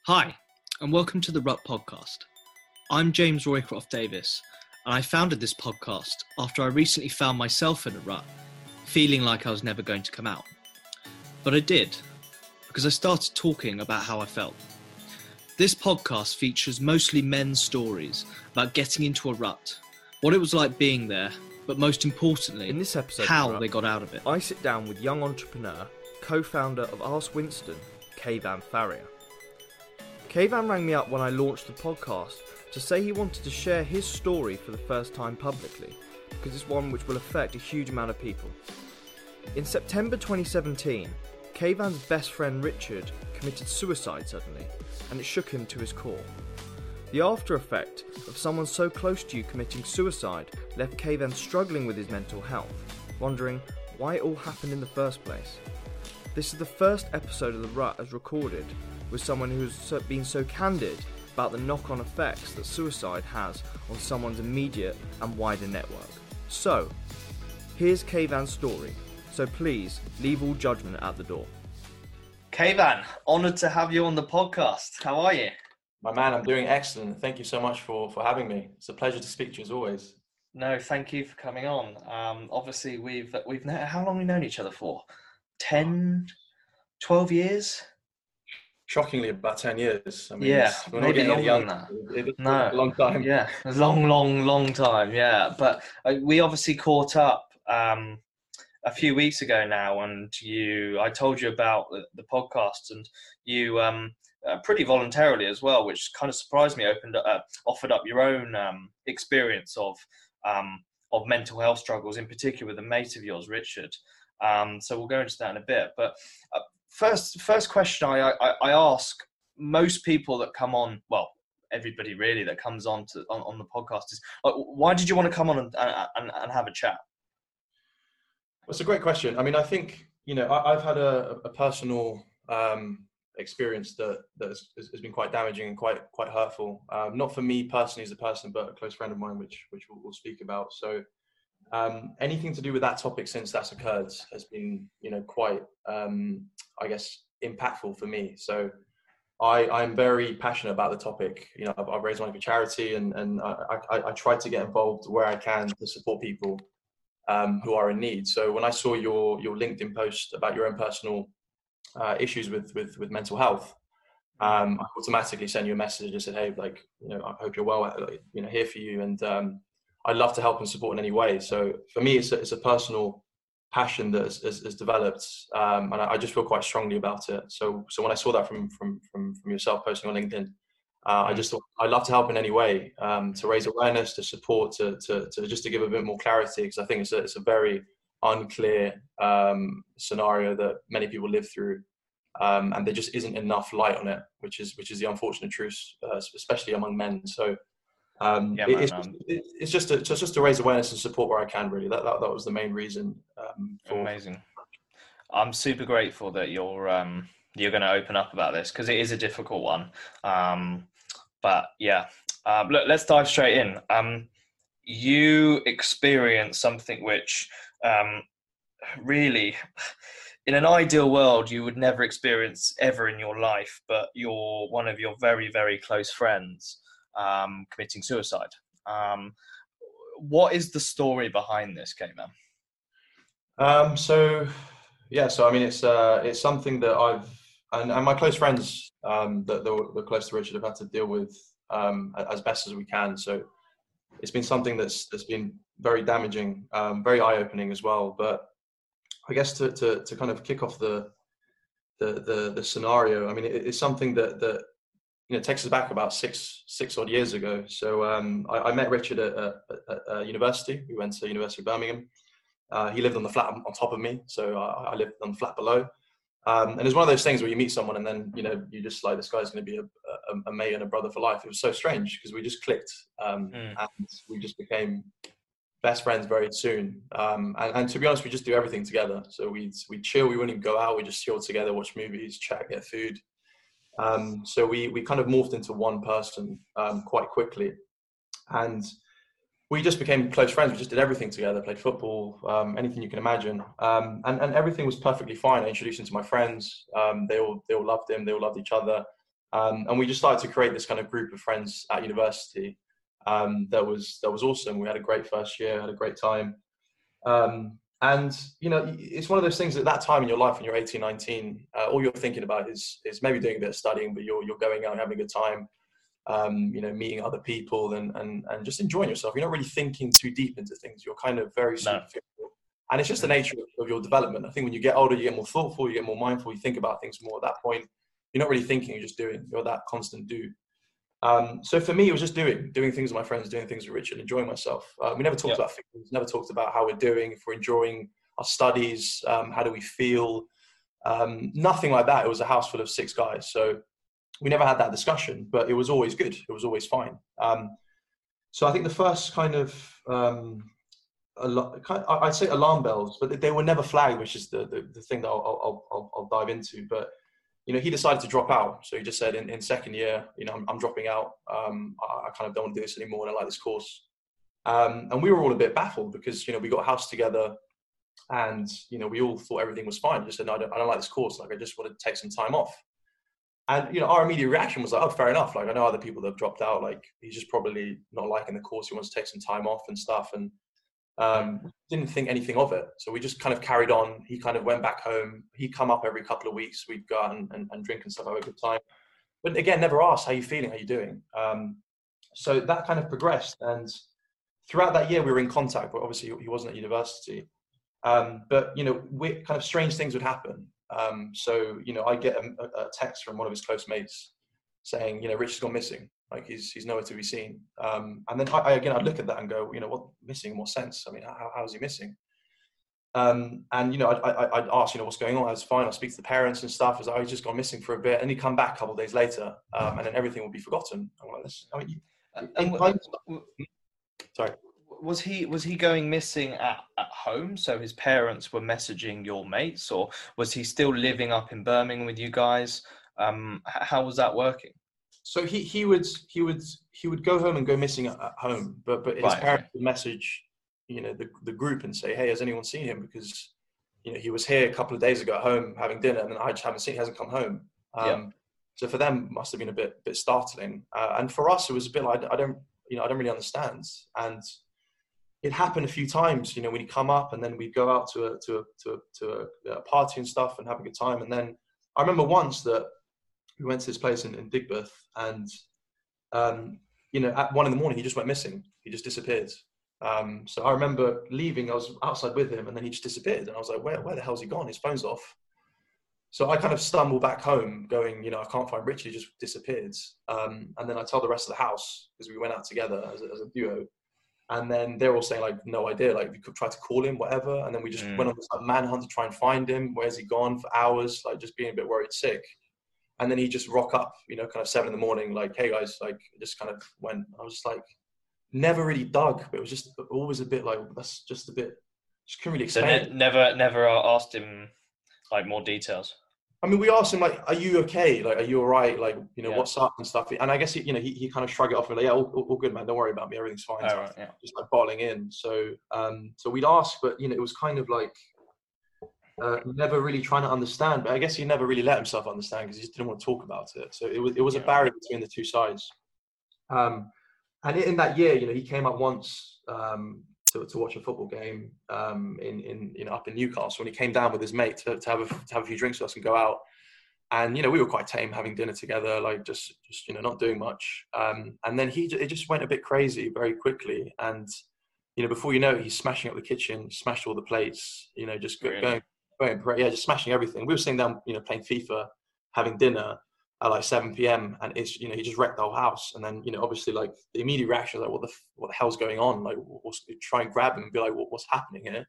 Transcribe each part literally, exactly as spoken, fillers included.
Hi, and welcome to the Rut Podcast. I'm James Roycroft Davis, and I founded this podcast after I recently found myself in a rut, feeling like I was never going to come out. But I did, because I started talking about how I felt. This podcast features mostly men's stories about getting into a rut, what it was like being there, but most importantly, in this episode how Rut, they got out of it. I sit down with young entrepreneur, co-founder of Ask Winston, Kayvan Farrier. Kayvan rang me up when I launched the podcast to say he wanted to share his story for the first time publicly, because it's one which will affect a huge amount of people. In September twenty seventeen, Kayvan's best friend Richard committed suicide suddenly, and it shook him to his core. The after effect of someone so close to you committing suicide left Kayvan struggling with his mental health, wondering why it all happened in the first place. This is the first episode of The Rut as recorded with someone who has so, been so candid about the knock-on effects that suicide has on someone's immediate and wider network. So, here's Kayvan's story, so please leave all judgment at the door. Kayvan, honoured to have you on the podcast. How are you? My man, I'm doing excellent. Thank you so much for, for having me. It's a pleasure to speak to you as always. No, thank you for coming on. Um, obviously, we've we've known, how long have we known each other for? ten, twelve years? Shockingly, about ten years. I mean, yeah, we're maybe not longer young. than that. It, it's no, a long time. Yeah, a long, long, long time. Yeah, but uh, we obviously caught up um, a few weeks ago now, and you, I told you about the, the podcast, and you. Um, Uh, pretty voluntarily as well, which kind of surprised me. Opened, uh, offered up your own um, experience of um, of mental health struggles, in particular with a mate of yours, Richard. Um, so we'll go into that in a bit. But uh, first, first question I, I, I ask most people that come on, well, everybody really that comes on to on, on the podcast is, like, why did you want to come on and, and, and have a chat? Well, it's a great question. I mean, I think you know I, I've had a, a personal. Um, experience that that has, has been quite damaging and quite quite hurtful. Um, not for me personally as a person, but a close friend of mine, which which we'll, we'll speak about. So um, anything to do with that topic since that's occurred has been you know quite um, I guess impactful for me. So I I'm very passionate about the topic. You know, I've, I've raised money for charity, and and I, I I try to get involved where I can to support people um, who are in need. So when I saw your your LinkedIn post about your own personal Uh, issues with, with with mental health, um, I automatically sent you a message and said, hey, like, you know, I hope you're well, like, you know, here for you. And um, I'd love to help and support in any way. So for me, it's a, it's a personal passion that has, has, has developed. Um, and I, I just feel quite strongly about it. So so when I saw that from from from, from yourself posting on LinkedIn, uh, I just thought I'd love to help in any way, um, to raise awareness, to support, to, to, to just to give a bit more clarity, because I think it's a, it's a very unclear um, scenario that many people live through, um, and there just isn't enough light on it, which is which is the unfortunate truth, uh, especially among men. So um, Yeah, it, man, it's, um, it, it's just to, just just to raise awareness and support where I can. Really, that that, that was the main reason. Um, for... Amazing. I'm super grateful that you're um, you're going to open up about this, because it is a difficult one. Um, but yeah, um, look, let's dive straight in. Um, you experienced something which um, really, in an ideal world, you would never experience ever in your life, but you're one of your very, very close friends um, committing suicide. Um, what is the story behind this, Kayvan? Um, so, yeah, so I mean, it's uh, it's something that I've, and, and my close friends um, that that were close to Richard have had to deal with um, as best as we can. So it's been something that's that's been very damaging, um, very eye-opening as well. But I guess to, to, to kind of kick off the the the, the scenario, I mean, it, it's something that, that you know takes us back about six six odd years ago. So um, I, I met Richard at, at, at university. We went to University of Birmingham. Uh, he lived on the flat on top of me, so I, I lived on the flat below. Um, and it's one of those things where you meet someone and then you know you just like, this guy's going to be a, a, a mate and a brother for life. It was so strange because we just clicked, um, mm. and we just became best friends very soon. Um, and, and to be honest, we just do everything together. So we we chill. We wouldn't even go out. We just chill together, watch movies, chat, get food. Um, so we we kind of morphed into one person um, quite quickly, and we just became close friends. We just did everything together, played football, um, anything you can imagine, um, and and everything was perfectly fine. I introduced him to my friends. Um, they all they all loved him. They all loved each other. Um, and we just started to create this kind of group of friends at university. Um, that was that was awesome. We had a great first year, had a great time. Um, and, you know, it's one of those things at that time in your life when you're eighteen, nineteen, uh, all you're thinking about is is maybe doing a bit of studying, but you're you're going out and having a good time, um, you know, meeting other people and, and, and just enjoying yourself. You're not really thinking too deep into things. You're kind of very superficial. No. And it's just the nature of your development. I think when you get older, you get more thoughtful, you get more mindful, you think about things more. At that point, you're not really thinking, you're just doing. You're that constant do. Um, so for me, it was just doing, doing things with my friends, doing things with Richard, enjoying myself. Uh, we never talked yep. about things, never talked about how we're doing, if we're enjoying our studies, um, how do we feel, um, nothing like that. It was a house full of six guys. So we never had that discussion, but it was always good. It was always fine. Um, so I think the first kind of, um, I'd say alarm bells, but they were never flagged, which is the, the, the thing that I'll, I'll, I'll, I'll dive into. But you know, he decided to drop out. So he just said in, in second year, you know, I'm, I'm dropping out. Um, I, I kind of don't want to do this anymore. And I like this course. Um, and we were all a bit baffled because, you know, we got a house together and, you know, we all thought everything was fine. Just said, no, I don't, I don't like this course. Like, I just want to take some time off. And, you know, our immediate reaction was like, oh, fair enough. Like, I know other people that have dropped out. Like, he's just probably not liking the course. He wants to take some time off and stuff. And um, didn't think anything of it. So we just kind of carried on. He kind of went back home. He'd come up every couple of weeks. We'd go out and, and, and drink and stuff, have a good time. But again, never asked, how you feeling? How you doing? Um, so that kind of progressed. And throughout that year, we were in contact, but obviously he wasn't at university. Um, but, you know, we, kind of strange things would happen. Um, so, you know, I get a, a text from one of his close mates saying, you know, Rich has gone missing. Like he's he's nowhere to be seen. Um, and then I, I again I'd look at that and go, you know, what missing? What sense? I mean, how how is he missing? Um, and you know, I'd, I, I'd ask, you know, what's going on? I was fine. I'll speak to the parents and stuff. As I was just gone missing for a bit, and he'd come back a couple of days later, um, and then everything would be forgotten. I'm like, this. I mean, you, and, time, sorry. Was he was he going missing at, at home? So his parents were messaging your mates, or was he still living up in Birmingham with you guys? Um, how was that working? So he he would he would he would go home and go missing at, at home, but but his right, parents okay. would message, you know, the the group and say, hey, has anyone seen him? Because, you know, he was here a couple of days ago at home having dinner, and then I just haven't seen. He hasn't come home. Um, yeah. So for them, it must have been a bit bit startling, uh, and for us, it was a bit like I don't you know I don't really understand. And it happened a few times, you know, when he'd come up, and then we'd go out to a to a to a, to a, a party and stuff and have a good time. And then I remember once that we went to this place in, in Digbeth, and um, you know, at one in the morning, he just went missing. He just disappeared. Um, so I remember leaving. I was outside with him, and then he just disappeared. And I was like, "Where, where the hell's he gone? His phone's off." So I kind of stumble back home, going, "You know, I can't find Richard. He just disappeared." Um, and then I tell the rest of the house because we went out together as a, as a duo. And then they're all saying, like, no idea. Like, we could try to call him, whatever. And then we just mm. went on this like, manhunt to try and find him. Where's he gone for hours? Like, just being a bit worried sick. And then he just rock up, you know, kind of seven in the morning, like, hey guys, like, just kind of went. I was just like, never really dug, but it was just always a bit like, that's just a bit, just couldn't really explain. So ne- never, never asked him like more details. I mean, we asked him like, are you okay? Like, are you all right? Like, you know, yeah. what's up and stuff. And I guess, he, you know, he, he kind of shrugged it off and like, yeah, all, all good, man. Don't worry about me. Everything's fine. Oh, right, yeah. Just like bottling in. So, um, so we'd ask, but, you know, it was kind of like, Uh, never really trying to understand, but I guess he never really let himself understand because he just didn't want to talk about it. So it was it was yeah. a barrier between the two sides. Um, and in that year, you know, he came up once um, to to watch a football game um, in in you know up in Newcastle, and he came down with his mate to, to have a to have a few drinks with us and go out. And you know, we were quite tame, having dinner together, like just just you know not doing much. Um, and then he it just went a bit crazy very quickly, and you know before you know it, he's smashing up the kitchen, smashed all the plates, you know, just really? going. Yeah, just smashing everything. We were sitting down, you know, playing FIFA, having dinner at like seven p.m. and it's, you know, he just wrecked the whole house. And then, you know, obviously, like the immediate reaction was like, "What the what the hell's going on?" Like, we'll try and grab him and be like, what, "What's happening here?"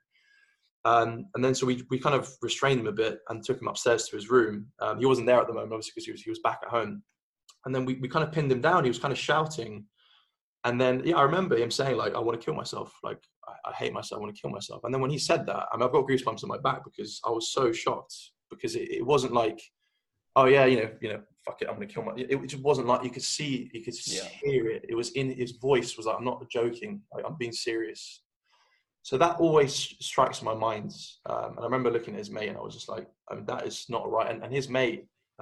Um, and then so we we kind of restrained him a bit and took him upstairs to his room. Um, he wasn't there at the moment, obviously, because he was he was back at home. And then we we kind of pinned him down. He was kind of shouting. And then, yeah, I remember him saying, like, I want to kill myself. Like, I, I hate myself. I want to kill myself. And then when he said that, I mean, I've got goosebumps on my back because I was so shocked because it, it wasn't like, oh, yeah, you know, you know, fuck it, I'm going to kill myself. It, it just wasn't like, you could see, you could yeah. hear it. It was in his voice was like, I'm not joking. Like, I'm being serious. So that always strikes my mind. Um, and I remember looking at his mate and I was just like, I mean, that is not right. And, and his mate,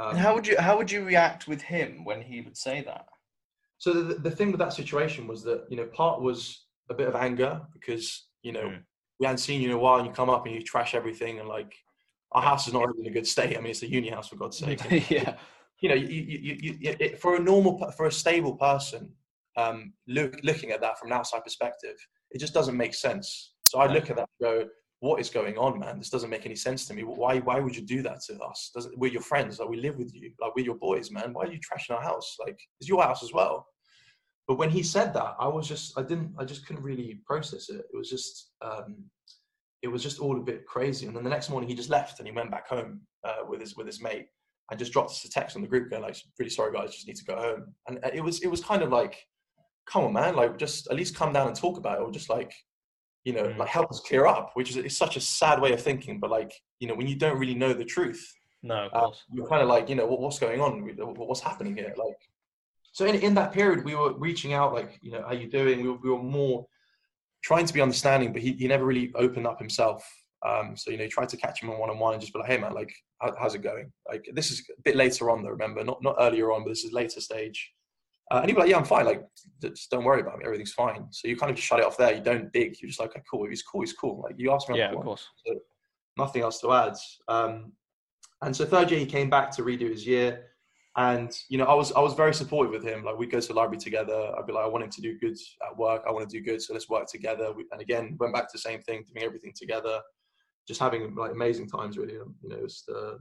Um, and how would you how would you react with him when he would say that? So the, the thing with that situation was that, you know, part was a bit of anger because, you know, mm. we hadn't seen you in a while and you come up and you trash everything and like our house is not really in a good state. I mean, it's a uni house for God's sake. And, yeah. You know, you, you, you, you, it, for a normal, for a stable person, um, look, looking at that from an outside perspective, it just doesn't make sense. So I look at that and go, what is going on, man? This doesn't make any sense to me. Why, why would you do that to us? Doesn't, we're your friends. Like, we live with you. Like, we're your boys, man. Why are you trashing our house? Like, it's your house as well. But when he said that, I was just, I didn't, I just couldn't really process it. It was just, um, it was just all a bit crazy. And then the next morning he just left and he went back home uh, with his, with his mate and just dropped us a text on the group going like, really sorry guys, just need to go home. And it was, it was kind of like, come on, man, like just at least come down and talk about it, or just like, you know, mm. like help us clear up, which is it's such a sad way of thinking. But like, you know, when you don't really know the truth, no, of course. Uh, you're kind of like, you know, what, what's going on? What's happening here? Like, so in, in that period, we were reaching out, like, you know, how you doing? We were, we were more trying to be understanding, but he, he never really opened up himself. Um, so, you know, he tried to catch him on one-on-one and just be like, hey, man, like, how, how's it going? Like, this is a bit later on, though, remember? Not not earlier on, but this is later stage. Uh, and he'd be like, yeah, I'm fine. Like, just don't worry about me. Everything's fine. So you kind of just shut it off there. You don't dig. You're just like, okay, cool. If he's cool, he's cool. Like, you asked me. Yeah, of course. So nothing else to add. Um, and so third year, he came back to redo his year. And, you know, I was I was very supportive with him. Like, we'd go to the library together. I'd be like, I want him to do good at work. I want to do good. So let's work together. We, and again, went back to the same thing, doing everything together. Just having like amazing times, really. You know, it was the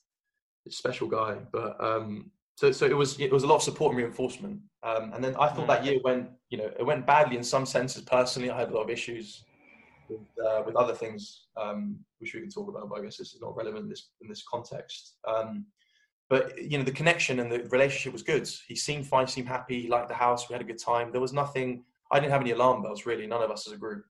a special guy. But um, so so it was it was a lot of support and reinforcement. Um, and then I thought that year went, you know, it went badly in some senses. Personally, I had a lot of issues with uh, with other things, um, which we can talk about. But I guess this is not relevant in this in this context. Um, but you know, the connection and the relationship was good. He seemed fine, seemed happy. He liked the house. We had a good time. There was nothing. I didn't have any alarm bells, really. None of us as a group.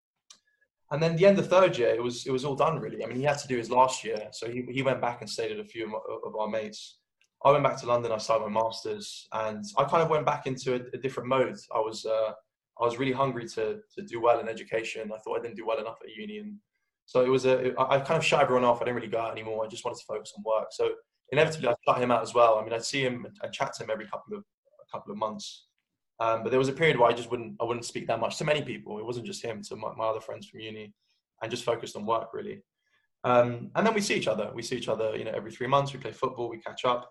And then the end of third year, it was it was all done, really. I mean, he had to do his last year, so he he went back and stayed at a few of, my, of our mates. I went back to London. I started my masters, and I kind of went back into a, a different mode. I was uh, I was really hungry to to do well in education. I thought I didn't do well enough at uni, and so it was a. I kind of shut everyone off. I didn't really go out anymore. I just wanted to focus on work. So inevitably, I shut him out as well. I mean, I'd see him and chat to him every couple of a couple of months. Um, but there was a period where I just wouldn't I wouldn't speak that much to many people. It wasn't just him, to my, my other friends from uni, and just focused on work, really. Um, and then we see each other. We see each other, you know, every three months. We play football. We catch up.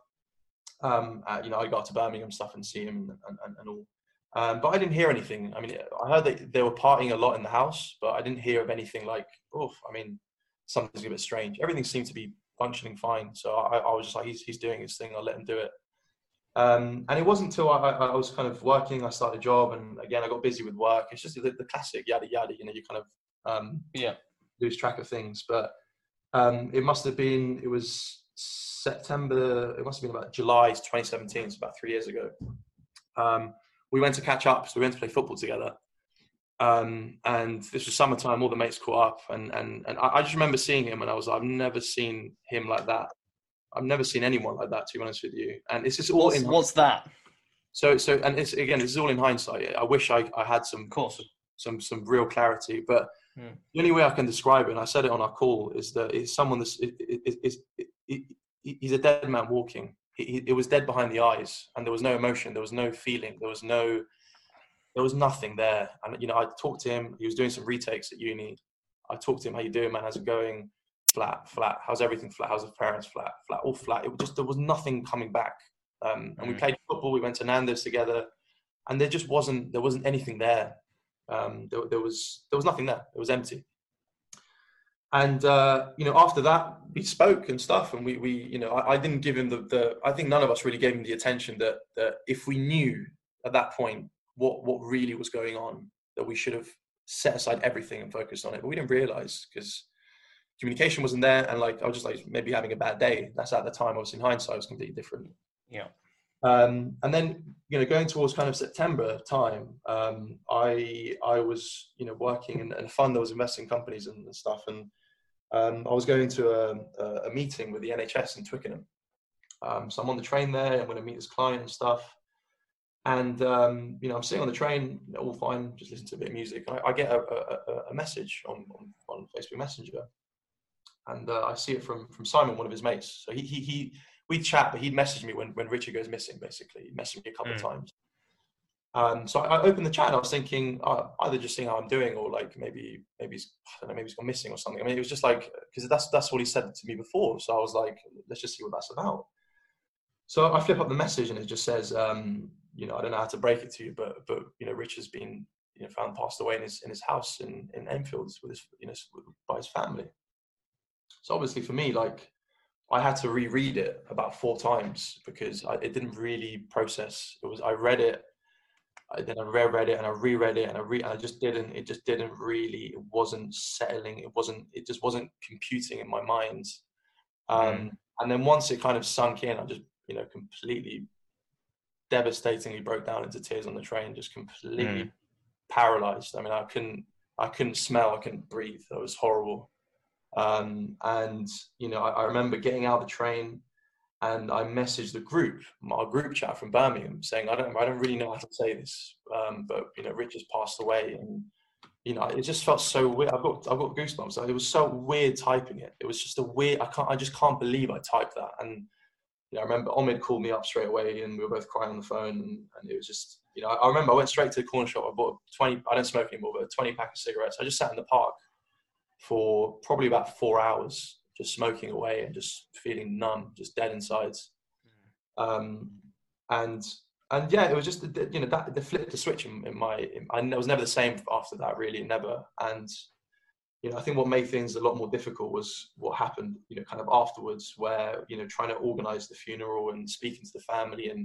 Um, uh, you know, I got to Birmingham stuff and see him and, and, and all. Um, but I didn't hear anything. I mean, I heard that they were partying a lot in the house, but I didn't hear of anything like, oh, I mean, something's a bit strange. Everything seemed to be functioning fine. So I, I was just like, he's, he's doing his thing. I'll let him do it. Um, and it wasn't until I, I was kind of working, I started a job, and again, I got busy with work. It's just the, the classic yada yada, you know, you kind of um, yeah. lose track of things. But um, it must have been, it was September, it must have been about July twenty seventeen, so about three years ago. Um, we went to catch up, so we went to play football together. Um, and this was summertime, all the mates caught up, and and, and I, I just remember seeing him, and I was like, I've never seen him like that. I've never seen anyone like that, to be honest with you. And it's just all what's, in. What's that? So, so, and it's again, this is all in hindsight. I wish I, I had some, of course, some, some real clarity. But hmm. the only way I can describe it, and I said it on our call, is that it's someone that's is is he's a dead man walking. He, it was dead behind the eyes, and there was no emotion, there was no feeling, there was no, there was nothing there. And you know, I talked to him. He was doing some retakes at uni. I talked to him. How you doing, man? How's it going? Flat, flat. How's everything flat? How's the parents? Flat, flat, all flat. It was just, there was nothing coming back. Um, and mm. we played football. We went to Nando's together, and there just wasn't, there wasn't anything there. Um, there, there was, there was nothing there. It was empty. And uh, you know, after that, we spoke and stuff, and we, we, you know, I, I didn't give him the, the, I think none of us really gave him the attention that, that if we knew at that point what, what really was going on, that we should have set aside everything and focused on it. But we didn't realize, because communication wasn't there, and like I was just like maybe having a bad day. That's at the time. Obviously, in hindsight, it was completely different. Yeah. Um, and then you know, going towards kind of September time, um, I I was you know working in, in a fund that was investing in companies and, and stuff, and um, I was going to a, a meeting with the N H S in Twickenham. Um, so I'm on the train there. I'm going to meet this client and stuff. And um, you know, I'm sitting on the train, all fine, just listen to a bit of music. And I, I get a, a, a message on, on on Facebook Messenger. And uh, I see it from from Simon, one of his mates. So he he he we chat, but he'd message me when, when Richard goes missing, basically. He messaged me a couple Mm. of times. Um, so I, I opened the chat and I was thinking, uh, either just seeing how I'm doing, or like maybe, maybe he's, I don't know, maybe he's gone missing or something. I mean, it was just like, because that's, that's what he said to me before. So I was like, let's just see what that's about. So I flip up the message and it just says, um, you know, I don't know how to break it to you, but, but, you know, Richard's been, you know, found passed away in his, in his house in, in Enfield with his, you know, by his family. So obviously for me, like, I had to reread it about four times because I, it didn't really process. It was, I read it, I, then I reread it and I reread it and I re, and I just didn't, it just didn't really, it wasn't settling. It wasn't, it just wasn't computing in my mind. Um, mm. And then once it kind of sunk in, I just, you know, completely devastatingly broke down into tears on the train, just completely mm. paralyzed. I mean, I couldn't, I couldn't smell, I couldn't breathe. It was horrible. Um, and, you know, I, I remember getting out of the train and I messaged the group, our group chat from Birmingham, saying, I don't, I don't really know how to say this, um, but, you know, Rich has passed away. And, you know, it just felt so weird. I've got, I've got goosebumps. It was so weird typing it. It was just a weird, I can't, I just can't believe I typed that. And, you know, I remember Omid called me up straight away and we were both crying on the phone. And, and it was just, you know, I, I remember I went straight to the corner shop. I bought twenty, I don't smoke anymore, but a twenty pack of cigarettes. I just sat in the park for probably about four hours, just smoking away and just feeling numb, just dead inside. Um, and and yeah, it was just, you know, that the flip the switch in, in my, in, I was never the same after that, really, never. And, you know, I think what made things a lot more difficult was what happened, you know, kind of afterwards, where, you know, trying to organize the funeral and speaking to the family. And,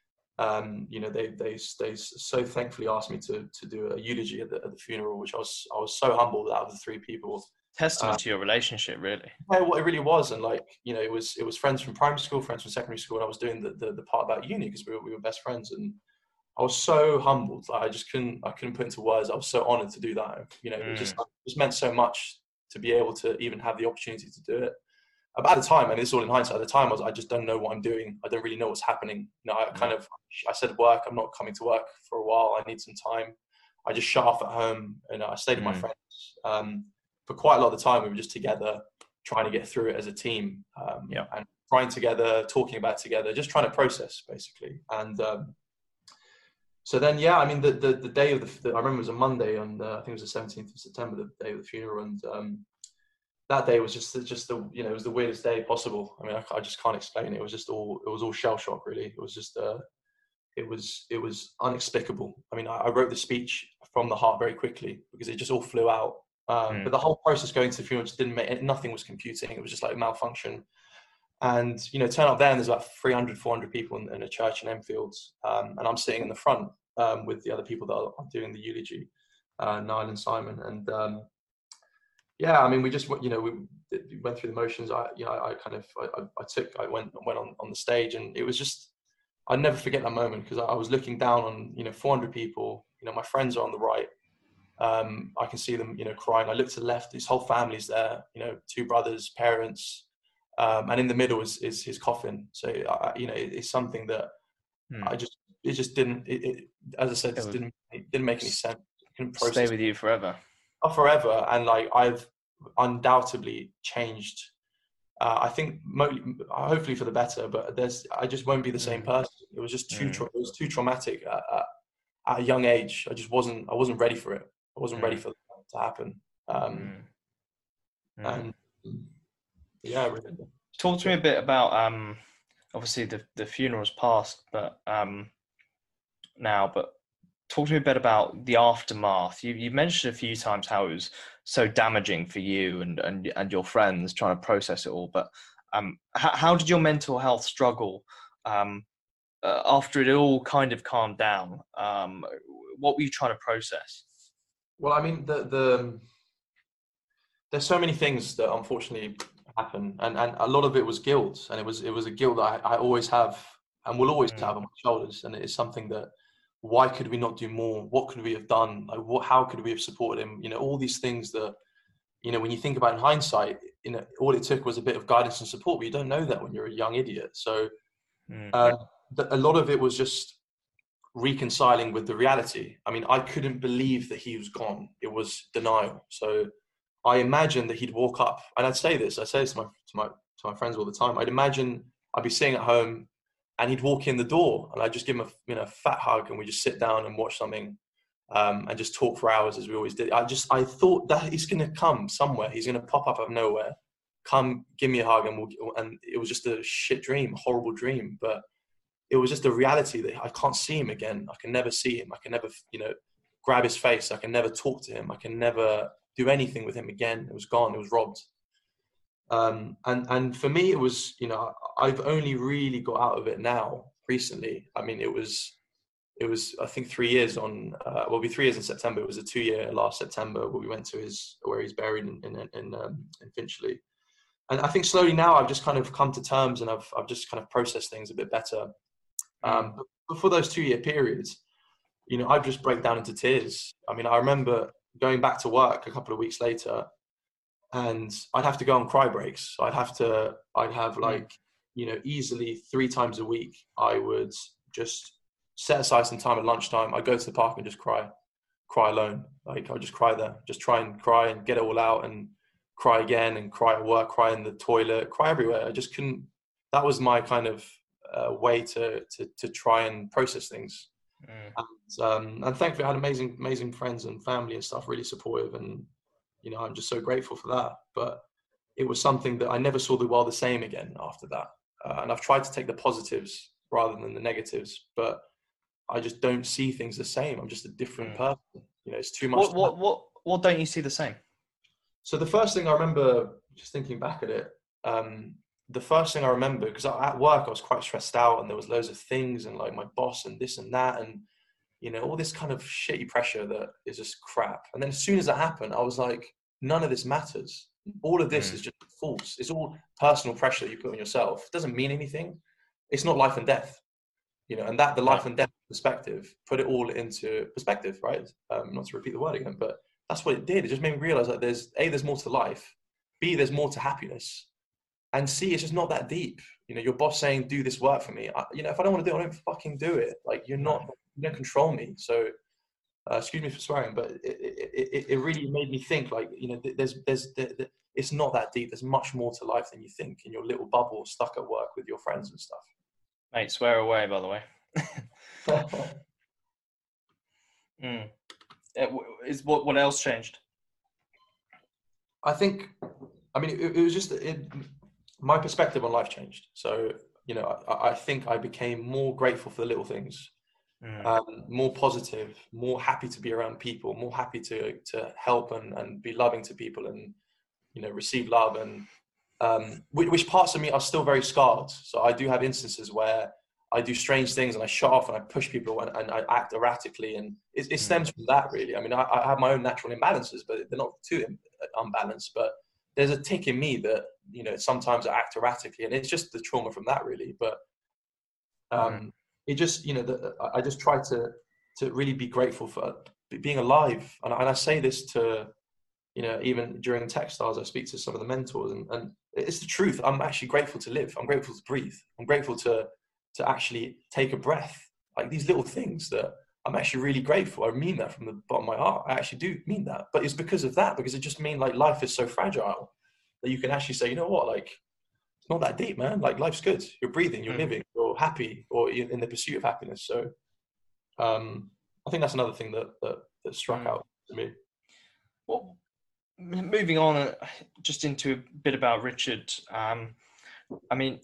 um, you know, they, they, they so thankfully asked me to, to do a eulogy at the, at the funeral, which I was, I was so humbled out of the three people. Testament um, to your relationship, really. Yeah, well, it really was. And like, you know, it was, it was friends from primary school, friends from secondary school. And I was doing the, the, the part about uni because we were, we were best friends. And I was so humbled. Like, I just couldn't, I couldn't put into words. I was so honored to do that. You know, mm. it just, it just meant so much to be able to even have the opportunity to do it. At the time, and it's all in hindsight, at the time I was, I just don't know what I'm doing. I don't really know what's happening. You know, I kind of, I said work, I'm not coming to work for a while. I need some time. I just shut off at home and I stayed with mm. my friends. Um, for quite a lot of the time, we were just together, trying to get through it as a team. Um, yeah. And crying together, talking about it together, just trying to process, basically. And um, so then, yeah, I mean, the the, the day of the, the, I remember it was a Monday, on the, I think it was the seventeenth of September, the day of the funeral. And um, that day was just, just the, you know, it was the weirdest day possible. I mean, I, I just can't explain it. It was just all, it was all shell shock, really. It was just, uh, it was, it was inexplicable. I mean, I, I wrote the speech from the heart very quickly because it just all flew out. Um, mm. But the whole process going to the funeral just didn't make it, nothing was computing. It was just like malfunction. And, you know, turn up there and there's about three hundred, four hundred people in, in a church in Enfield. Um, and I'm sitting in the front um, with the other people that are doing the eulogy, uh, Niall and Simon. And, um, yeah, I mean, we just, you know, we, we went through the motions. I, you know, I kind of, I, I took, I went, went on, on the stage, and it was just, I'd never forget that moment because I was looking down on, you know, four hundred people. You know, my friends are on the right. Um, I can see them, you know, crying. I look to the left, his whole family's there, you know, two brothers, parents, um, and in the middle is, is his coffin. So, I, you know, it, it's something that hmm. I just, it just didn't, it, it, as I said, it, was, didn't, it didn't make any sense. I couldn't process stay with you forever. Oh, forever. And like, I've undoubtedly changed. Uh, I think mo- hopefully for the better, but there's, I just won't be the same person. It was just too, mm. tra- it was too traumatic at, at, at a young age. I just wasn't, I wasn't ready for it. I wasn't mm. ready for that to happen. Um, mm. And yeah, really. Talk to me a bit about, um, obviously the, the funeral's passed, but um, now, but talk to me a bit about the aftermath. You, you've mentioned a few times how it was so damaging for you and, and, and your friends trying to process it all. But um, how, how did your mental health struggle um, uh, after it all kind of calmed down? Um, what were you trying to process? Well, I mean, the, the there's so many things that unfortunately happen, and, and a lot of it was guilt, and it was it was a guilt that I, I always have and will always mm. have on my shoulders, and it is something that, why could we not do more? What could we have done? Like, what, how could we have supported him? You know, all these things that, you know, when you think about in hindsight, you know, all it took was a bit of guidance and support, but you don't know that when you're a young idiot. So mm. uh, a lot of it was just reconciling with the reality. I mean, I couldn't believe that he was gone. It was denial. So I imagined that he'd walk up, and I'd say this, I say this to my, to my, to my friends all the time. I'd imagine I'd be sitting at home, and he'd walk in the door, and I'd just give him a you know fat hug, and we just sit down and watch something, um, and just talk for hours as we always did. I just I thought that he's gonna come somewhere. He's gonna pop up out of nowhere, come give me a hug, and we'll, and it was just a shit dream, a horrible dream, but it was just a reality that I can't see him again. I can never see him. I can never you know grab his face. I can never talk to him. I can never do anything with him again. It was gone. It was robbed. Um, and, and for me, it was, you know, I've only really got out of it now recently. I mean, it was, it was, I think three years on, uh, well, it'll be three years in September. It was a two year last September where we went to his, where he's buried in, in, in, um, in Finchley. And I think slowly now I've just kind of come to terms, and I've, I've just kind of processed things a bit better. Um, but, but for those two year periods, you know, I'd just break down into tears. I mean, I remember going back to work a couple of weeks later, and I'd have to go on cry breaks. So I'd have to, I'd have like, you know, easily three times a week, I would just set aside some time at lunchtime. I'd go to the park and just cry, cry alone. Like I'd just cry there, just try and cry and get it all out, and cry again, and cry at work, cry in the toilet, cry everywhere. I just couldn't, that was my kind of uh, way to, to, to try and process things. Mm. And, um, and thankfully I had amazing, amazing friends and family and stuff, really supportive, and, you know, I'm just so grateful for that. But it was something that I never saw the world the same again after that. Uh, and I've tried to take the positives rather than the negatives, but I just don't see things the same. I'm just a different mm. person. You know, it's too much. What, what, what, what don't you see the same? So the first thing I remember, just thinking back at it, um, the first thing I remember, because at work I was quite stressed out, and there was loads of things, and like my boss and this and that, and you know, all this kind of shitty pressure that is just crap. And then as soon as that happened, I was like, none of this matters. All of this mm. is just false. It's all personal pressure that you put on yourself. It doesn't mean anything. It's not life and death, you know, and that the life and death perspective, put it all into perspective, right? Um, not to repeat the word again, but that's what it did. It just made me realize that there's A, there's more to life. B, there's more to happiness. And C, it's just not that deep. You know, your boss saying, do this work for me. I, you know, if I don't want to do it, I don't fucking do it. Like, you're not, you don't control me. So, uh, excuse me for swearing, but it, it, it, it really made me think, like, you know, there's, there's, there, it's not that deep. There's much more to life than you think in your little bubble stuck at work with your friends and stuff. Mate, swear away, by the way. mm. it, is what, what else changed? I think, I mean, it, it was just, it, my perspective on life changed. So, you know, I, I think I became more grateful for the little things, mm. um, more positive, more happy to be around people, more happy to to help and, and be loving to people, and, you know, receive love. And um, which, which parts of me are still very scarred. So I do have instances where I do strange things, and I shut off and I push people, and, and I act erratically. And it, it stems mm. from that, really. I mean, I, I have my own natural imbalances, but they're not too unbalanced. But there's a tick in me that, you know, sometimes I act erratically, and it's just the trauma from that, really. But um, mm. it just, you know, the, I just try to to really be grateful for being alive. And, and I say this to, you know, even during Techstars, I speak to some of the mentors, and, and it's the truth. I'm actually grateful to live. I'm grateful to breathe. I'm grateful to to actually take a breath. Like these little things that I'm actually really grateful. I mean that from the bottom of my heart. I actually do mean that. But it's because of that, because it just means like life is so fragile that you can actually say, you know what, like, it's not that deep, man. Like, life's good. You're breathing, you're mm. living, you're happy, or you're in the pursuit of happiness. So um, I think that's another thing that, that, that struck mm. out to me. Well, moving on just into a bit about Richard. Um, I mean,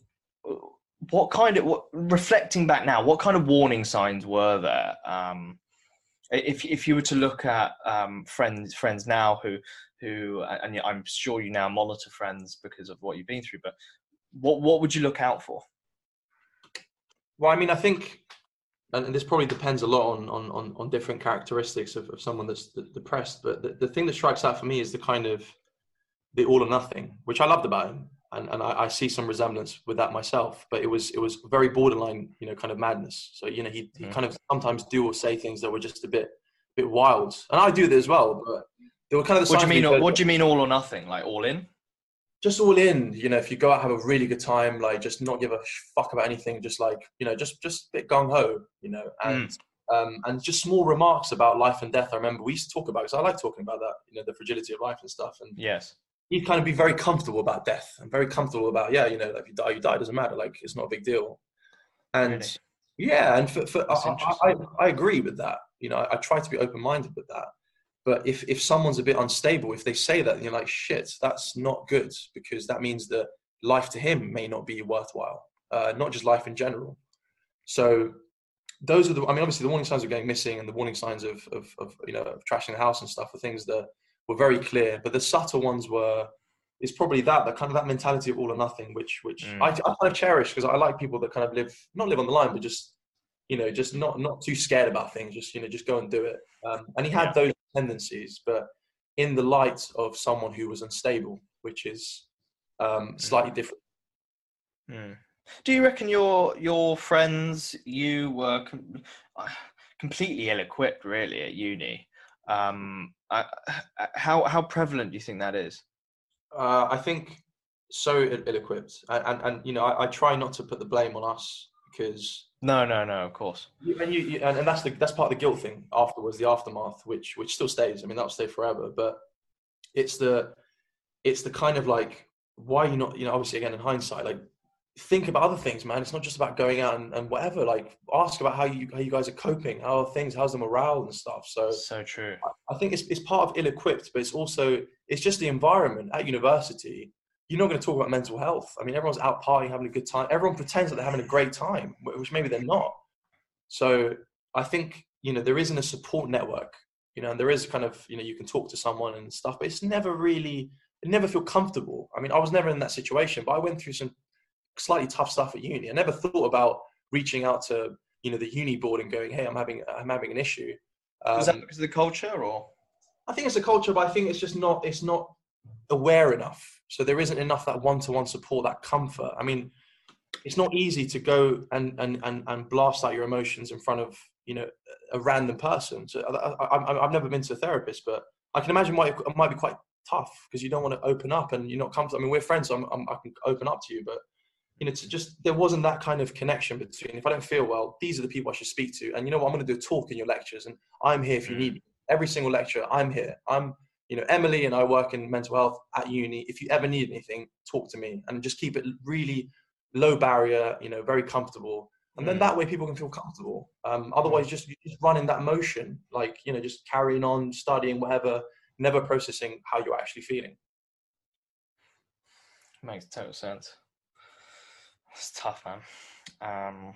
what kind of, what, reflecting back now, what kind of warning signs were there? Um, if if you were to look at um, friends friends now who who, and I'm sure you now monitor friends because of what you've been through, but what what would you look out for? Well, I mean, I think, and this probably depends a lot on on on, on different characteristics of, of someone that's depressed, but the, the thing that strikes out for me is the kind of the all or nothing, which I loved about him. And, and I, I see some resemblance with that myself, but it was it was very borderline, you know, kind of madness. So, you know, he, he kind of sometimes do or say things that were just a bit bit wild, and I do that as well. But they were kind of the what do you mean? What do you mean all or nothing? Like all in? Just all in. You know, if you go out have a really good time, like just not give a fuck about anything, just like, you know, just just a bit gung ho, you know, and. Mm. Um, and just small remarks about life and death. I remember we used to talk about, because I like talking about that, you know, the fragility of life and stuff. And yes. he'd kind of be very comfortable about death and very comfortable about, yeah, you know, if you die, you die, it doesn't matter. Like, it's not a big deal. And Really? yeah, and for, for That's I, interesting. I, I agree with that. You know, I, I try to be open-minded with that. But if, if someone's a bit unstable, if they say that, you're like, shit, that's not good, because that means that life to him may not be worthwhile, uh, not just life in general. So those are the, I mean, obviously the warning signs of going missing and the warning signs of, of, of you know, of trashing the house and stuff are things that were very clear, but the subtle ones were, is probably that, that kind of that mentality of all or nothing, which, which Mm. I, I kind of cherish, because I like people that kind of live, not live on the line, but just, you know, just not, not too scared about things, just, you know, just go and do it. Um, and he had Yeah. those tendencies, but in the light of someone who was unstable, which is um, slightly Mm. different. Mm. Do you reckon your your friends, you were com- completely ill-equipped, really, at uni? Um, I, how how prevalent do you think that is? Uh, I think so ill-equipped, and, and, and you know, I, I try not to put the blame on us, because No, no, no. Of course. you, and you, you and, and that's the that's part of the guilt thing afterwards, the aftermath, which which still stays. I mean, that'll stay forever, but it's the it's the kind of like, why are you not, you know, obviously again in hindsight, like, think about other things, man. It's not just about going out and, and whatever. Like, ask about how you how you guys are coping, how are things, how's the morale and stuff. So So true. I think it's it's part of ill-equipped, but it's also, it's just the environment at university. You're not going to talk about mental health. I mean, everyone's out partying, having a good time. Everyone pretends that they're having a great time, which maybe they're not. So I think, you know, there isn't a support network, you know, and there is kind of, you know, you can talk to someone and stuff, but it's never really, it never feel comfortable. I mean, I was never in that situation, but I went through some slightly tough stuff at uni. I never thought about reaching out to, you know, the uni board and going, hey, I'm having, I'm having an issue. Was that Um, because of the culture, or? I think it's a culture, but I think it's just not, it's not aware enough. So there isn't enough that one-to-one support, that comfort. I mean, it's not easy to go and, and, and, and blast out your emotions in front of, you know, a random person. So I, I, I've never been to a therapist, but I can imagine why it might be quite tough, because you don't want to open up and you're not comfortable. I mean, we're friends, so I'm, I'm, I can open up to you, but, you know, to just, there wasn't that kind of connection between, if I don't feel well, these are the people I should speak to. And you know what, I'm going to do a talk in your lectures, and I'm here if you Mm. need me. Every single lecture, I'm here. I'm, you know, Emily and I work in mental health at uni. If you ever need anything, talk to me, and just keep it really low barrier, you know, very comfortable. And then Mm. that way people can feel comfortable. Um, otherwise, just, you just run in that motion, like, you know, just carrying on, studying, whatever, never processing how you're actually feeling. Makes total sense. It's tough, man. Um,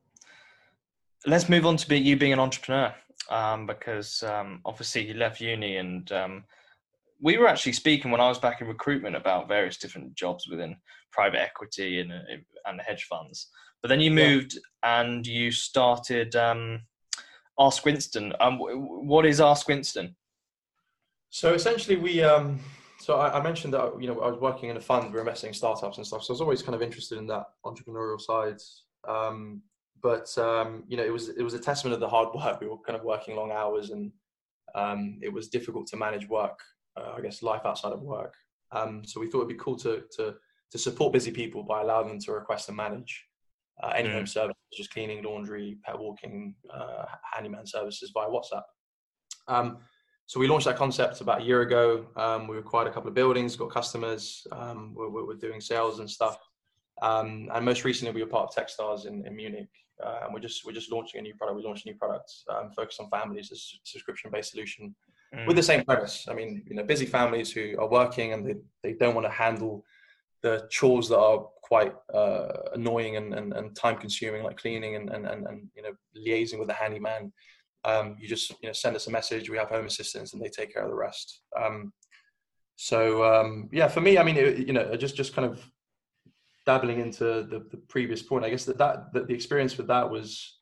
let's move on to be, you being an entrepreneur, um, because um, obviously you left uni, and um, we were actually speaking when I was back in recruitment about various different jobs within private equity and and hedge funds. But then you moved yeah. and you started um, Ask Winston. Um, what is Ask Winston? So essentially, we. Um, so I, I mentioned that, you know, I was working in a fund, we were investing in startups and stuff. So I was always kind of interested in that entrepreneurial side. Um, but um, you know, it was it was a testament of the hard work. We were kind of working long hours, and um, it was difficult to manage work. Uh, I guess life outside of work. Um, so we thought it'd be cool to to to support busy people by allowing them to request and manage uh, any mm. home services, just cleaning, laundry, pet walking, uh, handyman services via WhatsApp. Um, so we launched that concept about a year ago. Um, we acquired a couple of buildings, got customers. Um, we're, we're doing sales and stuff. Um, and most recently, we were part of Techstars in, in Munich. Uh, and we're just we're just launching a new product. We launched a new product um, focused on families, a subscription-based solution mm. with the same premise. I mean, you know, busy families who are working and they, they don't want to handle the chores that are quite uh, annoying and, and, and time-consuming, like cleaning and, and, and, and you know, liaising with the handyman. Um, you just you know send us a message. We have home assistants, and they take care of the rest. Um, so um, yeah, for me, I mean, it, you know, just just kind of dabbling into the, the previous point. I guess that, that that the experience with that was,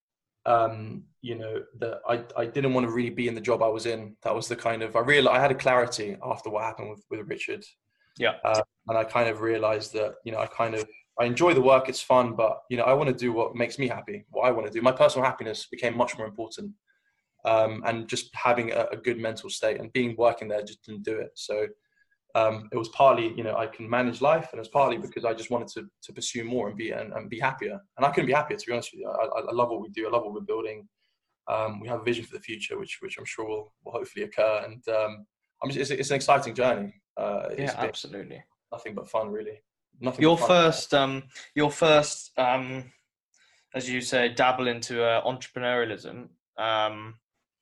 um, you know, that I I didn't want to really be in the job I was in. That was the kind of I realized I had a clarity after what happened with with Richard. Yeah, uh, and I kind of realized that you know I kind of I enjoy the work, it's fun, but you know I want to do what makes me happy, what I want to do. My personal happiness became much more important, um, and just having a, a good mental state and being working there just didn't do it. So um, it was partly you know I can manage life, and it was partly because I just wanted to to pursue more and be and, and be happier. And I couldn't be happier, to be honest with you. I, I love what we do. I love what we're building. Um, we have a vision for the future, which which I'm sure will will hopefully occur. And um, I'm just, it's, it's an exciting journey. uh, Yeah, it's been absolutely. nothing but fun, really. Nothing Your but fun. first, um, your first, um, as you say, dabble into uh, entrepreneurialism. Um,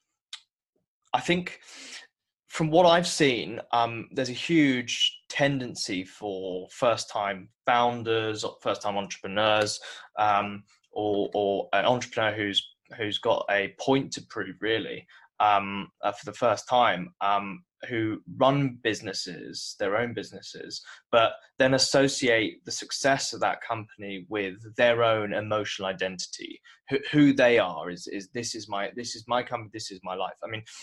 I think from what I've seen, um, there's a huge tendency for first-time founders, or first-time entrepreneurs, um, or, or an entrepreneur who's who's got a point to prove, really, um, uh, for the first time, um, who run businesses, their own businesses, but then associate the success of that company with their own emotional identity, who, who they are. Is is this is my this is my company, this is my life. I mean,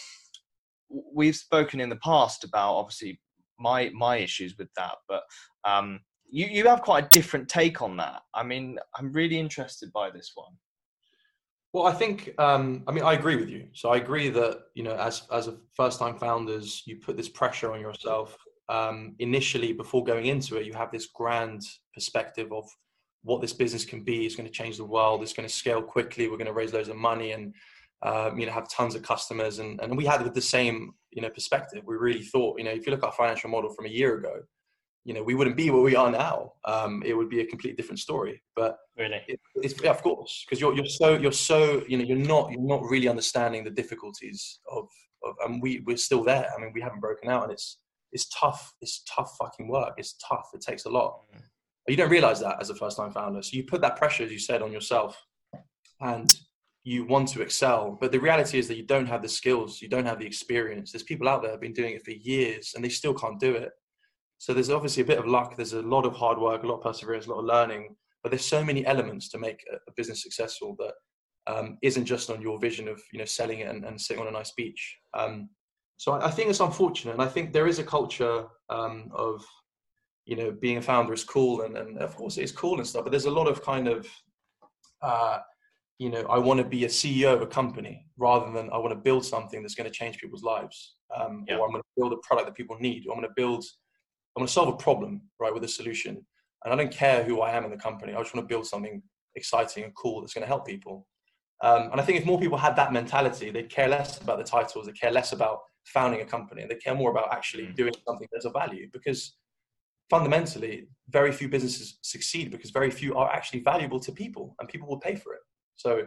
we've spoken in the past about obviously my my issues with that, but um, you you have quite a different take on that. I mean, I'm really interested by this one. Well, I think, um, I mean, I agree with you. So I agree that, you know, as, as a first-time founders, you put this pressure on yourself. Um, initially, before going into it, you have this grand perspective of what this business can be. It's going to change the world. It's going to scale quickly. We're going to raise loads of money and, um, you know, have tons of customers. And, and we had the same, you know, perspective. We really thought, you know, if you look at our financial model from a year ago, you know, we wouldn't be where we are now. Um, it would be a completely different story. But Really, it, it's yeah, of course, because you're you're so you're so you know you're not you're not really understanding the difficulties of of and we we're still there. I mean, we haven't broken out, and it's it's tough. It's tough fucking work. It's tough. It takes a lot. Mm. But you don't realize that as a first time founder. So you put that pressure, as you said, on yourself, and you want to excel. But the reality is that you don't have the skills. You don't have the experience. There's people out there who have been doing it for years, and they still can't do it. So there's obviously a bit of luck. There's a lot of hard work, a lot of perseverance, a lot of learning. But there's so many elements to make a business successful that um, isn't just on your vision of, you know, selling it and, and sitting on a nice beach. Um, so I, I think it's unfortunate. And I think there is a culture um, of, you know, being a founder is cool. And, and of course it is cool and stuff. But there's a lot of kind of, uh, you know, I want to be a C E O of a company rather than I want to build something that's going to change people's lives. Um, Yeah. Or I'm going to build a product that people need. Or I'm going to build I'm going to solve a problem, right, with a solution. And I don't care who I am in the company. I just want to build something exciting and cool that's going to help people. Um, and I think if more people had that mentality, they'd care less about the titles. They care less about founding a company. They care more about actually Mm. doing something that's of value. Because fundamentally, very few businesses succeed because very few are actually valuable to people, and people will pay for it. So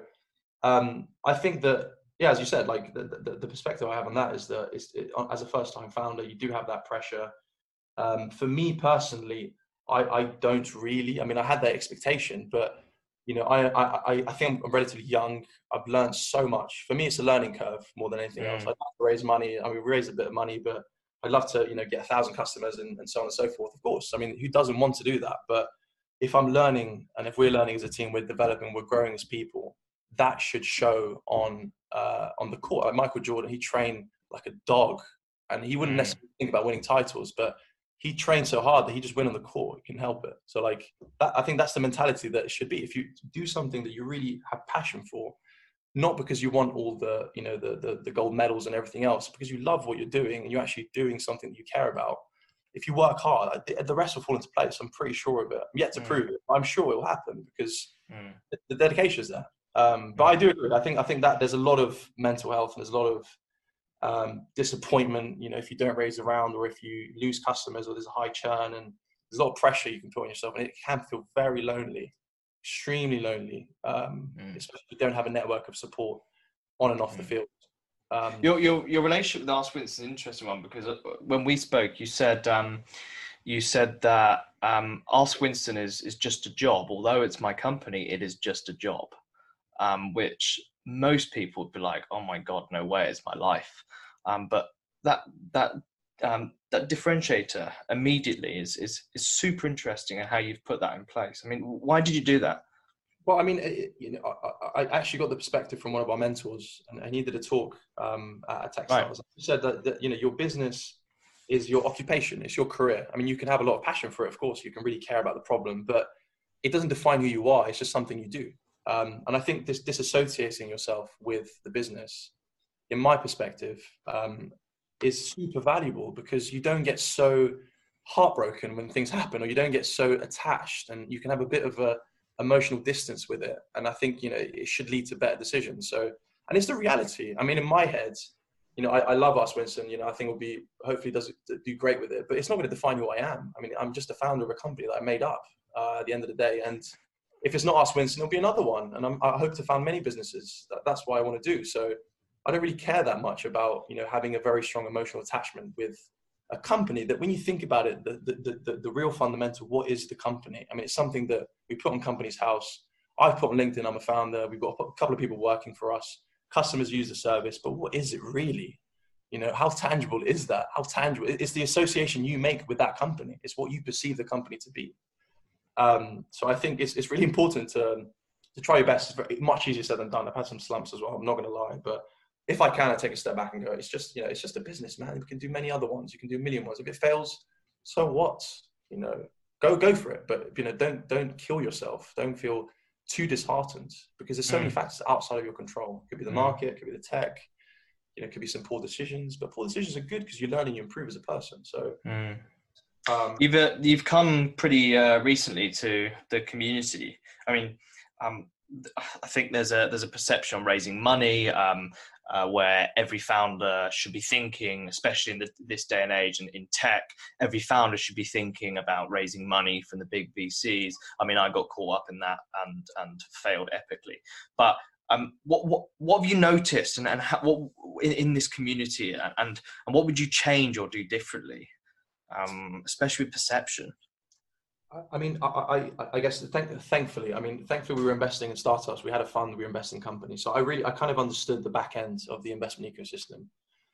um, I think that, yeah, as you said, like the, the, the perspective I have on that is that it's, it, as a first-time founder, you do have that pressure. Um, for me personally, I, I don't really, I mean, I had that expectation, but, you know, I, I, I think I'm relatively young. I've learned so much. For me, it's a learning curve more than anything else. Mm. I'd love to raise money. I mean, we raise a bit of money, but I'd love to, you know, get a thousand customers and, and so on and so forth. Of course, I mean, who doesn't want to do that? But if I'm learning, and if we're learning as a team, we're developing, we're growing as people, that should show on, uh, on the court. Like Michael Jordan, he trained like a dog, and he wouldn't Mm. necessarily think about winning titles, but he trained so hard that he just went on the court. He can help it. So like, that, I think that's the mentality that it should be. If you do something that you really have passion for, not because you want all the, you know, the, the, the gold medals and everything else, because you love what you're doing and you're actually doing something that you care about. If you work hard, the rest will fall into place. I'm pretty sure of it. I'm yet to mm. prove it. I'm sure it will happen because mm. the, the dedication is there. Um, but mm. I do agree. I think, I think that there's a lot of mental health and there's a lot of, Um, disappointment, you know, if you don't raise a round or if you lose customers or there's a high churn, and there's a lot of pressure you can put on yourself, and it can feel very lonely, extremely lonely, um, mm. especially if you don't have a network of support on and off mm. the field. Um, your, your, your relationship with Ask Winston is an interesting one, because when we spoke, you said, um, you said that um, Ask Winston is, is just a job. Although it's my company, it is just a job, um, which most people would be like, oh my God, no way, it's my life. Um, but that that um, that differentiator immediately is, is is super interesting, and how you've put that in place. I mean, why did you do that? Well, I mean, it, you know, I, I actually got the perspective from one of our mentors, and, and he did a talk um, at Techstars. Right. He said that, that you know, your business is your occupation, it's your career. I mean, you can have a lot of passion for it, of course. You can really care about the problem, but it doesn't define who you are. It's just something you do. Um, and I think this disassociating yourself with the business, in my perspective, um, is super valuable, because you don't get so heartbroken when things happen, or you don't get so attached, and you can have a bit of a emotional distance with it. And I think, you know, it should lead to better decisions. So, and it's the reality. I mean, in my head, you know, I, I love Ask Winston. You know, I think will be hopefully does do great with it, but it's not going to define who I am. I mean, I'm just a founder of a company that I made up uh, at the end of the day. And if it's not Ask Winston, it'll be another one. And I'm, I hope to found many businesses. That, that's what I want to do. So I don't really care that much about, you know, having a very strong emotional attachment with a company that when you think about it, the, the, the, the real fundamental, what is the company? I mean, it's something that we put on Companies House. I've put on LinkedIn, I'm a founder. We've got a couple of people working for us. Customers use the service, but what is it really? You know, how tangible is that? How tangible? It's the association you make with that company. It's what you perceive the company to be. Um, so I think it's, it's really important to, to try your best. It's very, much easier said than done. I've had some slumps as well. I'm not going to lie, but if I can, I take a step back and go, it's just, you know, it's just a business, man. You can do many other ones. You can do a million ones. If it fails, so what? You know, go, go for it. But, you know, don't, don't kill yourself. Don't feel too disheartened because there's so mm. many factors outside of your control. It could be the market, it could be the tech, you know, it could be some poor decisions, but poor decisions are good because you learn and you improve as a person. So mm. um, you've, uh, you've come pretty uh, recently to the community. I mean, um, I think there's a, there's a perception on raising money, um, Uh, where every founder should be thinking, especially in the, this day and age and in tech, every founder should be thinking about raising money from the big V Cs. I mean, I got caught up in that and and failed epically. But um, what what what have you noticed, and and how, what in, in this community, and and what would you change or do differently, um, especially with perception? I mean, I, I, I guess thank, thankfully, I mean, thankfully we were investing in startups. We had a fund, we were investing in companies. So I really, I kind of understood the back end of the investment ecosystem.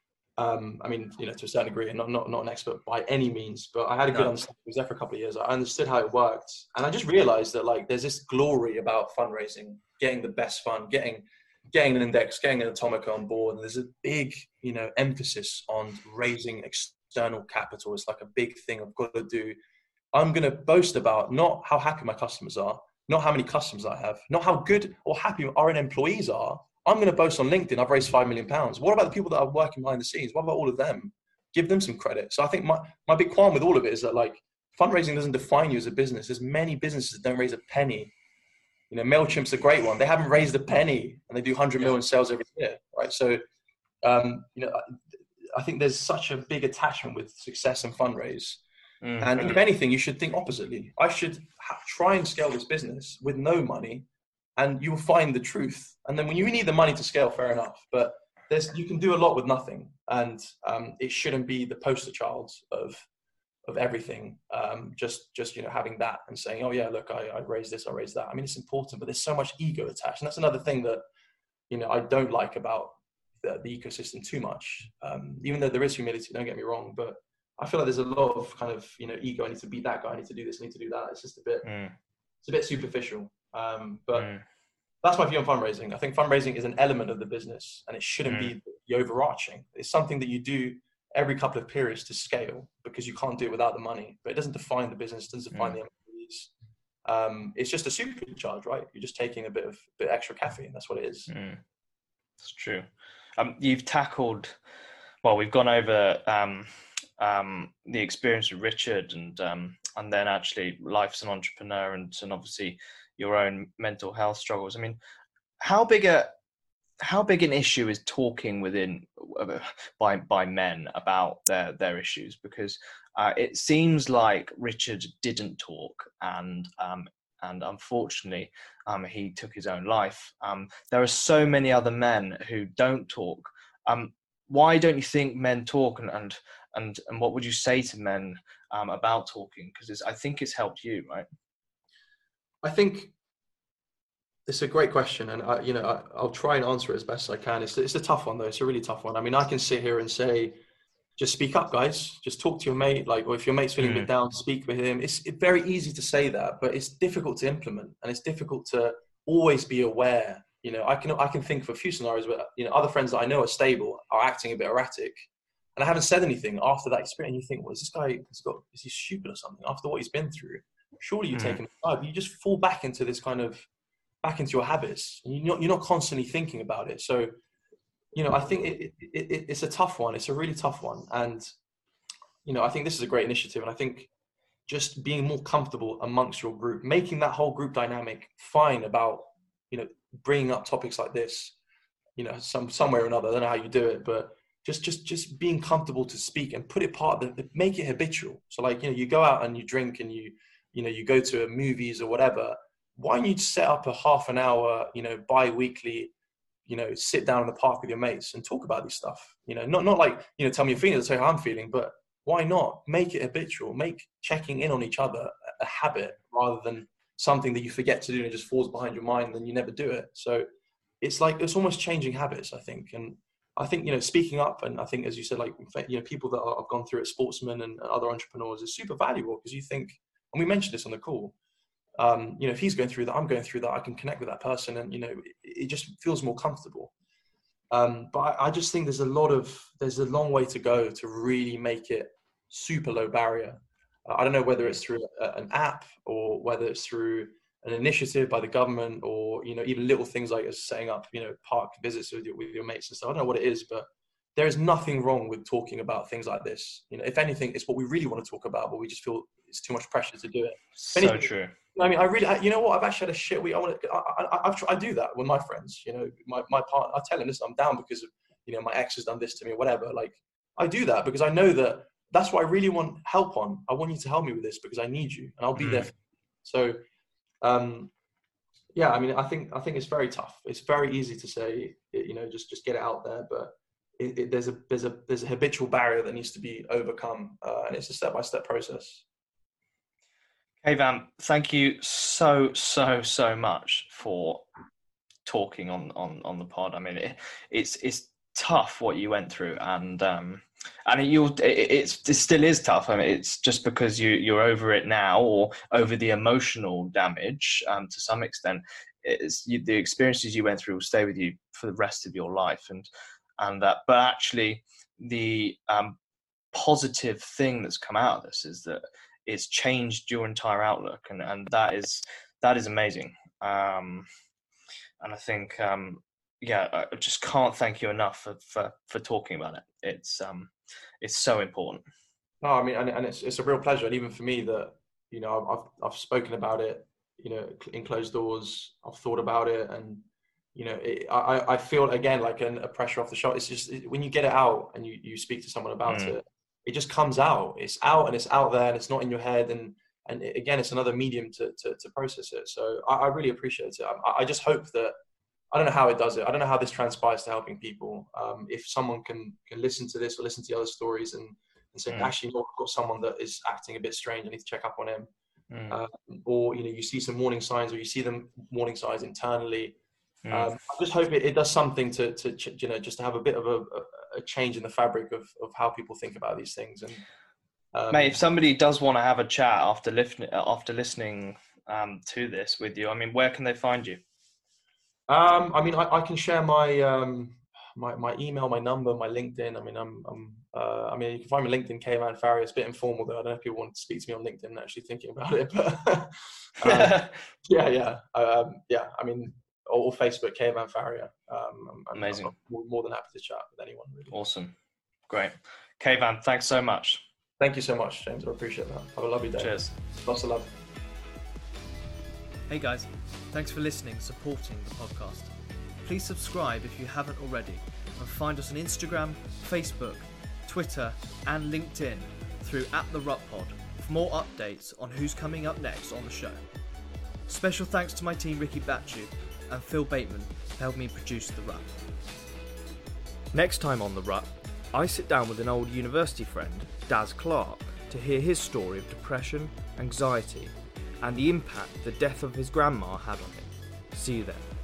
Um, I mean, you know, to a certain degree, and not, not, not an expert by any means, but I had a good no. understanding. I was there for a couple of years. I understood how it worked. And I just realized that like, there's this glory about fundraising, getting the best fund, getting, getting an index, getting an Atomica on board. And there's a big, you know, emphasis on raising external capital. It's like a big thing I've got to do. I'm going to boast about not how happy my customers are, not how many customers I have, not how good or happy our employees are. I'm going to boast on LinkedIn, I've raised five million pounds. What about the people that are working behind the scenes? What about all of them? Give them some credit. So I think my, my big qualm with all of it is that like fundraising doesn't define you as a business. There's many businesses that don't raise a penny. You know, MailChimp's a great one. They haven't raised a penny and they do one hundred million sales every year, right? So, um, you know, I think there's such a big attachment with success and fundraise. Mm-hmm. And if anything, you should think oppositely. I should ha- try and scale this business with no money, and you will find the truth. And then when you need the money to scale, fair enough. But there's you can do a lot with nothing, and um, it shouldn't be the poster child of of everything. Um, just just you know having that and saying, oh yeah, look, I, I raised this, I raised that. I mean, it's important, but there's so much ego attached, and that's another thing that you know I don't like about the, the ecosystem too much. Um, even though there is humility, don't get me wrong, but I feel like there's a lot of kind of, you know, ego. I need to be that guy. I need to do this. I need to do that. It's just a bit, mm. it's a bit superficial. Um, but mm. that's my view on fundraising. I think fundraising is an element of the business and it shouldn't mm. be the overarching. It's something that you do every couple of periods to scale because you can't do it without the money, but it doesn't define the business. It doesn't define mm. the employees. Um, it's just a supercharge, right? You're just taking a bit of bit extra caffeine. That's what it is. Mm. It's true. Um, you've tackled, well, we've gone over, um, um the experience with Richard and um and then actually life as an entrepreneur and, and obviously your own mental health struggles. I mean, how big a how big an issue is talking within uh, by by men about their their issues? Because uh, it seems like Richard didn't talk and um and unfortunately um he took his own life. Um there are so many other men who don't talk. Um why don't you think men talk, and and And, and what would you say to men um, about talking? Because I think it's helped you, right? I think it's a great question. And, I, you know, I, I'll try and answer it as best as I can. It's, it's a tough one, though. It's a really tough one. I mean, I can sit here and say, just speak up, guys. Just talk to your mate. Like, or if your mate's feeling mm. a bit down, speak with him. It's, it's very easy to say that, but it's difficult to implement. And it's difficult to always be aware. You know, I can I can think of a few scenarios where, you know, other friends that I know are stable are acting a bit erratic. And I haven't said anything after that experience. You think, well, is this guy, has got, is he stupid or something after what he's been through? Surely you mm. take him aside, but you just fall back into this kind of, back into your habits. And you're not, you're not constantly thinking about it. So, you know, I think it, it, it, it's a tough one. It's a really tough one. And, you know, I think this is a great initiative. And I think just being more comfortable amongst your group, making that whole group dynamic fine about, you know, bringing up topics like this, you know, some, some way or another. I don't know how you do it, but just just just being comfortable to speak and put it part of the, make it habitual. So like, you know, you go out and you drink and you, you know, you go to movies or whatever. Why don't you set up a half an hour, you know, bi-weekly, you know, sit down in the park with your mates and talk about this stuff, you know, not, not like, you know, tell me your feelings, tell you how I'm feeling, but why not make it habitual, make checking in on each other a habit rather than something that you forget to do and it just falls behind your mind and you never do it. So it's like, it's almost changing habits, I think. And I think, you know, speaking up, and I think, as you said, like, you know, people that have gone through it, sportsmen and other entrepreneurs, is super valuable because you think, and we mentioned this on the call, um, you know, if he's going through that, I'm going through that, I can connect with that person, and, you know, it, it just feels more comfortable. Um, but I, I just think there's a lot of, there's a long way to go to really make it super low barrier. Uh, I don't know whether it's through a, an app or whether it's through an initiative by the government, or, you know, even little things like setting up, you know, park visits with your, with your mates and stuff. I don't know what it is, but there is nothing wrong with talking about things like this. You know, if anything, it's what we really want to talk about, but we just feel it's too much pressure to do it. So anything, true. I mean, I really, I, you know what? I've actually had a shit week. I want to, I, I, I've, I do that with my friends. You know, my my partner, I tell him, listen, I'm down because of, you know, my ex has done this to me or whatever. Like, I do that because I know that that's what I really want help on. I want you to help me with this because I need you, and I'll be mm. there for you. So, um, yeah, I mean, I think I think it's very tough. It's very easy to say, you know, just just get it out there, but it, it, there's a there's a there's a habitual barrier that needs to be overcome, uh, and it's a step by step process. Kayvan, thank you so so so much for talking on on on the pod. I mean, it, it's it's tough what you went through, and um, and it, you it, it's it still is tough. I mean, it's just because you you're over it now, or over the emotional damage um, to some extent. It's you, the experiences you went through will stay with you for the rest of your life, and and that. But actually, the um, positive thing that's come out of this is that it's changed your entire outlook, and, and that is that is amazing. Um, and I think, um, yeah, I just can't thank you enough for, for, for talking about it. It's um, it's so important. No, I mean, and, and it's it's a real pleasure, and even for me that, you know, I've I've spoken about it, you know, in closed doors. I've thought about it, and, you know, it, I I feel again like an, a pressure off the shoulders. It's just it, when you get it out and you you speak to someone about mm. it. It just comes out. It's out and it's out there, and it's not in your head. And and it, again, it's another medium to to, to process it. So I, I really appreciate it. I, I just hope that, I don't know how it does it. I don't know how this transpires to helping people. Um, if someone can can listen to this or listen to the other stories and, and say, mm. actually, look, I've got someone that is acting a bit strange, I need to check up on him. Mm. Um, or, you know, you see some warning signs, or you see them warning signs internally. Mm. Um, I just hope it, it does something to, to, you know, just to have a bit of a, a change in the fabric of, of how people think about these things. And um, mate, if somebody does want to have a chat after listening, after listening um, to this with you, I mean, where can they find you? Um, I mean, I, I can share my, um, my my email, my number, my LinkedIn. I mean, I'm, I'm uh, I mean, you can find me on LinkedIn, Kayvan Farrier. It's a bit informal though. I don't know if people want to speak to me on LinkedIn. Actually thinking about it, but um, yeah, yeah, um, yeah. I mean. Or Facebook, Kayvan Farrier. Um, I'm, Amazing. I'm more than happy to chat with anyone. Really. Awesome. Great. Kayvan, thanks so much. Thank you so much, James. I appreciate that. Have a lovely day. Cheers. Lots of love. Hey guys, thanks for listening and supporting the podcast. Please subscribe if you haven't already, and find us on Instagram, Facebook, Twitter, and LinkedIn through at the Rut Pod for more updates on who's coming up next on the show. Special thanks to my team Ricky Batchu and Phil Bateman helped me produce The Rut. Next time on The Rut, I sit down with an old university friend, Daz Clark, to hear his story of depression, anxiety, and the impact the death of his grandma had on him. See you then.